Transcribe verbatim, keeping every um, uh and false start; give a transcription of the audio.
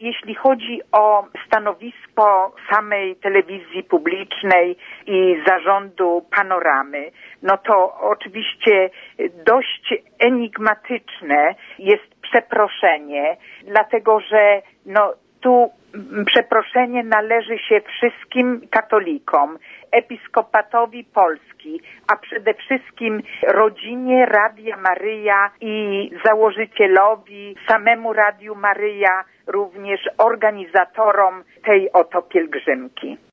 jeśli chodzi o stanowisko samej telewizji publicznej i zarządu Panoramy, no to oczywiście dość enigmatyczne jest przeproszenie, dlatego że no tu przeproszenie należy się wszystkim katolikom, Episkopatowi Polski, a przede wszystkim rodzinie Radia Maryja i założycielowi, samemu Radiu Maryja, również organizatorom tej oto pielgrzymki.